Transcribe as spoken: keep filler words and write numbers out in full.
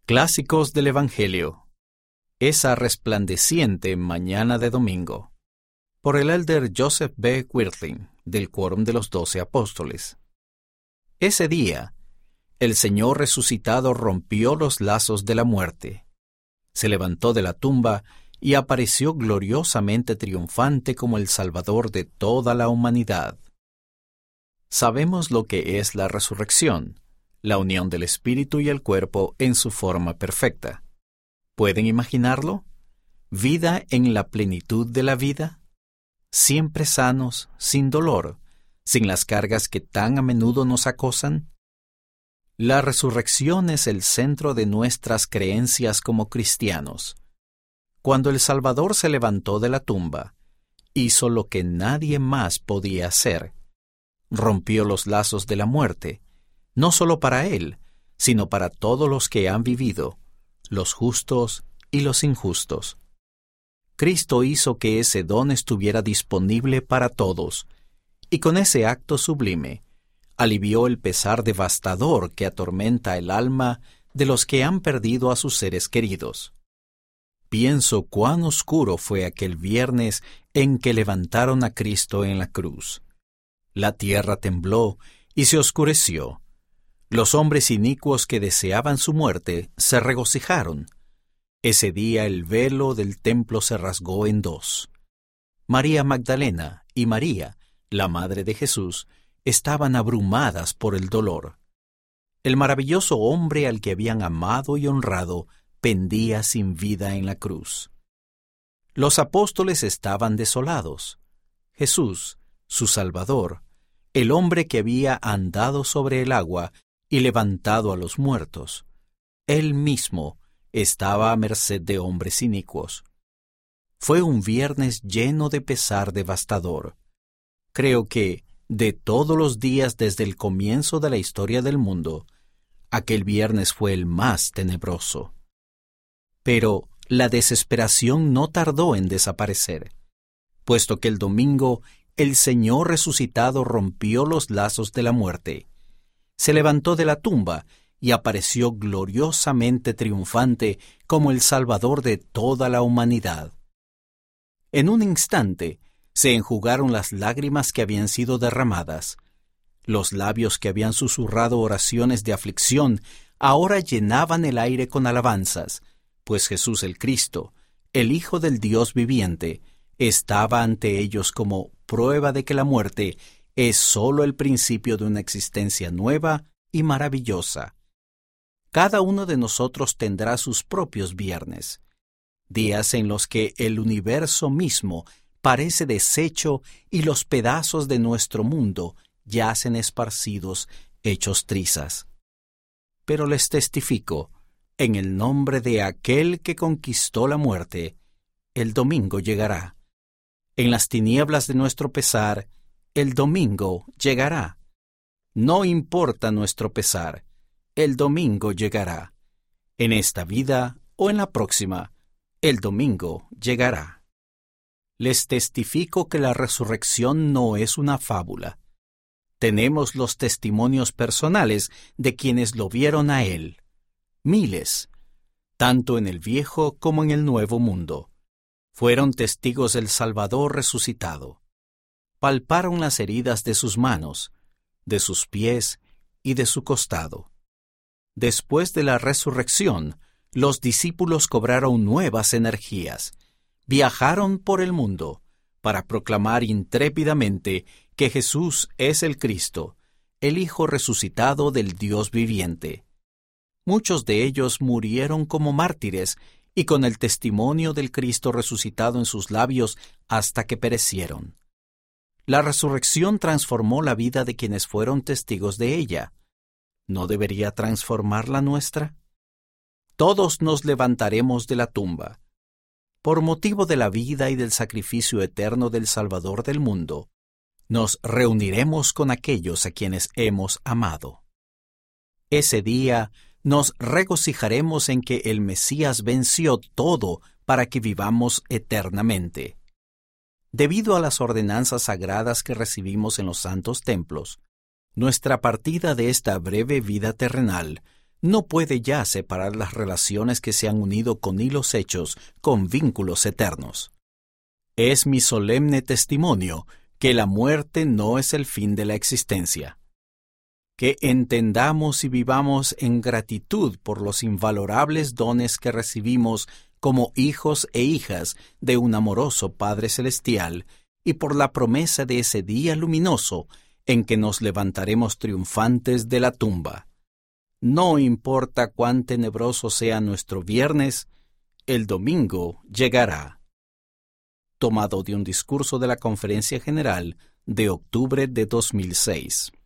Clásicos del Evangelio. Esa resplandeciente mañana de domingo. Por el elder Joseph B. Quirtling, del Quórum de los Doce Apóstoles. Ese día, el Señor resucitado rompió los lazos de la muerte. Se levantó de la tumba y apareció gloriosamente triunfante como el Salvador de toda la humanidad. Sabemos lo que es la resurrección, la unión del espíritu y el cuerpo en su forma perfecta. ¿Pueden imaginarlo? Vida en la plenitud de la vida, siempre sanos, sin dolor, sin las cargas que tan a menudo nos acosan. La resurrección es el centro de nuestras creencias como cristianos. Cuando el Salvador se levantó de la tumba, hizo lo que nadie más podía hacer. Rompió los lazos de la muerte, no solo para Él, sino para todos los que han vivido, los justos y los injustos. Cristo hizo que ese don estuviera disponible para todos, y con ese acto sublime, alivió el pesar devastador que atormenta el alma de los que han perdido a sus seres queridos. Pienso cuán oscuro fue aquel viernes en que levantaron a Cristo en la cruz. La tierra tembló y se oscureció. Los hombres inicuos que deseaban su muerte se regocijaron. Ese día el velo del templo se rasgó en dos. María Magdalena y María, la madre de Jesús, estaban abrumadas por el dolor. El maravilloso hombre al que habían amado y honrado pendía sin vida en la cruz. Los apóstoles estaban desolados. Jesús, su Salvador, el hombre que había andado sobre el agua y levantado a los muertos, él mismo estaba a merced de hombres inicuos. Fue un viernes lleno de pesar devastador. Creo que, de todos los días desde el comienzo de la historia del mundo, aquel viernes fue el más tenebroso. Pero la desesperación no tardó en desaparecer, puesto que el domingo el Señor resucitado rompió los lazos de la muerte. Se levantó de la tumba y apareció gloriosamente triunfante como el Salvador de toda la humanidad. En un instante se enjugaron las lágrimas que habían sido derramadas. Los labios que habían susurrado oraciones de aflicción ahora llenaban el aire con alabanzas, pues Jesús el Cristo, el Hijo del Dios viviente, estaba ante ellos como prueba de que la muerte es sólo el principio de una existencia nueva y maravillosa. Cada uno de nosotros tendrá sus propios viernes, días en los que el universo mismo parece deshecho y los pedazos de nuestro mundo yacen esparcidos, hechos trizas. Pero les testifico, en el nombre de aquel que conquistó la muerte, el domingo llegará. En las tinieblas de nuestro pesar, el domingo llegará. No importa nuestro pesar, el domingo llegará. En esta vida o en la próxima, el domingo llegará. Les testifico que la resurrección no es una fábula. Tenemos los testimonios personales de quienes lo vieron a Él. Miles, tanto en el viejo como en el nuevo mundo. Fueron testigos del Salvador resucitado. Palparon las heridas de sus manos, de sus pies y de su costado. Después de la resurrección, los discípulos cobraron nuevas energías. Viajaron por el mundo para proclamar intrépidamente que Jesús es el Cristo, el Hijo resucitado del Dios viviente. Muchos de ellos murieron como mártires y con el testimonio del Cristo resucitado en sus labios hasta que perecieron. La resurrección transformó la vida de quienes fueron testigos de ella. ¿No debería transformar la nuestra? Todos nos levantaremos de la tumba. Por motivo de la vida y del sacrificio eterno del Salvador del mundo, nos reuniremos con aquellos a quienes hemos amado. Ese día nos regocijaremos en que el Mesías venció todo para que vivamos eternamente. Debido a las ordenanzas sagradas que recibimos en los santos templos, nuestra partida de esta breve vida terrenal no puede ya separar las relaciones que se han unido con hilos hechos con vínculos eternos. Es mi solemne testimonio que la muerte no es el fin de la existencia. Que entendamos y vivamos en gratitud por los invalorables dones que recibimos como hijos e hijas de un amoroso Padre Celestial y por la promesa de ese día luminoso en que nos levantaremos triunfantes de la tumba. No importa cuán tenebroso sea nuestro viernes, el domingo llegará. Tomado de un discurso de la Conferencia General de octubre de dos mil seis.